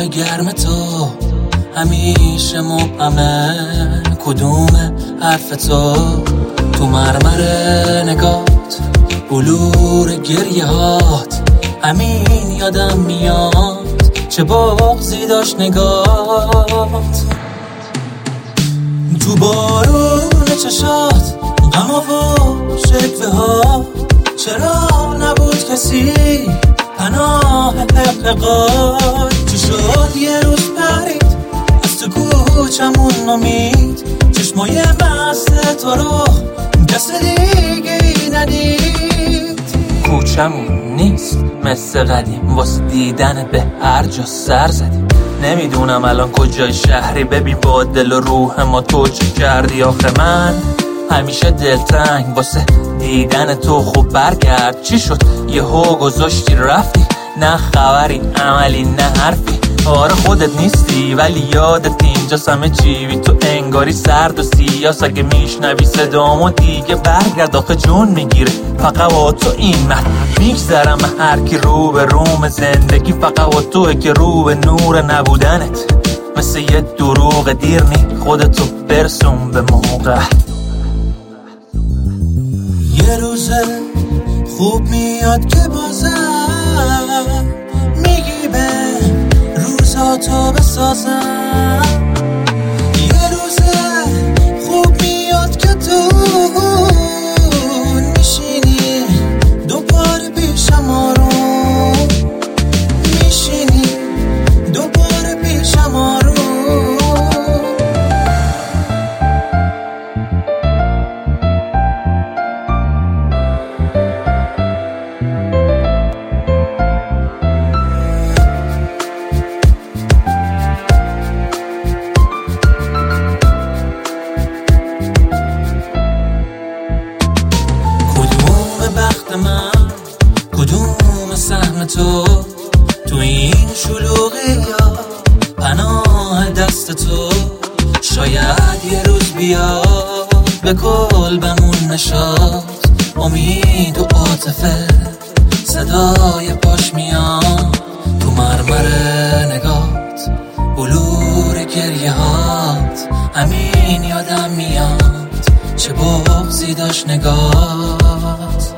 گرم تو همیشه مبهمه، کدوم حرف تو مرمر نگات، بلور گریه هات، همین یادم میاد چه بغضی داشت نگات. تو بارون چشات غم و شکوه ها، چرا نبود کسی پناه حقیقات؟ چی شد یه روز پرید از تو کوچمون امید، چشمای مست تو رو کس دیگه ای ندید. کوچمون نیست مثل قدیم، واسه دیدن به هر جا سر زدیم. نمیدونم الان کجای شهری، ببین با دل و روح ما تو چه کردی. آخه من همیشه دلتنگ واسه دیدن تو، خوب برگرد. چی شد یهو گذاشتی رفتی؟ نه خبری عملی نه حرفی. آره خودت نیستی ولی یادت اینجاست همه چی بی تو انگاری سرد و سیاس. اگه میشنوی صدامو دیگه برگرد، آخه جون میگیره فقط با تو این من میگذرم. هر کی رو به روم زندگی فقط با توه که رو به نور نبودنت، مثل یه دروغ دیر نی خودتو برسون به موقع. یه روزه خوب میاد که بازم میگی به روزاتو بسازم. یه روزه خوب میاد که تو میشینی دوباره پیشم، آروم میشینی دوباره پیشم آروم. من کدوم سهم تو این شلوغی یا پناه دست تو؟ شاید یه روز بیاد به قلبمون نشاد، امید و عاطفه صدای پاش میاد. تو مرمر نگات، بلور گریه هات، همین یادم میاد چه بغضی داشت نگات.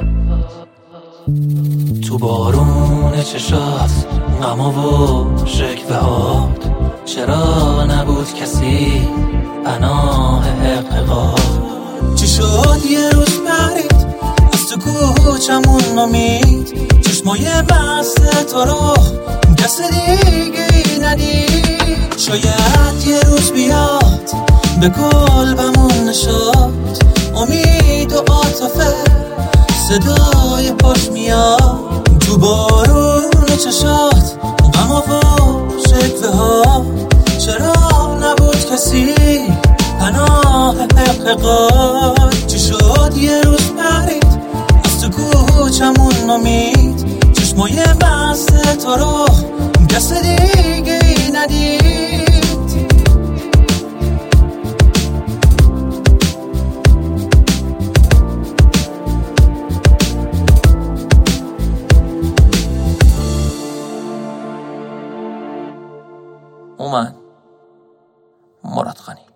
تو بارون چشات غم و شکوه هات، چرا نبود کسی پناه حقیقات؟ چی شد یه روز پرید از تو کوچمون امید، چشمای مست تو رو کس دیگه ای ندید. شاید یه روز بیاد به قلبمون نشاد، امید و عاطفه صدای پاش میاد. تو بارون چشات غم و شکوه ها، چرا نبود کسی پناه حقیقات؟ چی شد یه روز پرید از تو کوچمون امید، چشمای مست تو رو کس دیگه ای ندید. اومن مراد خانی.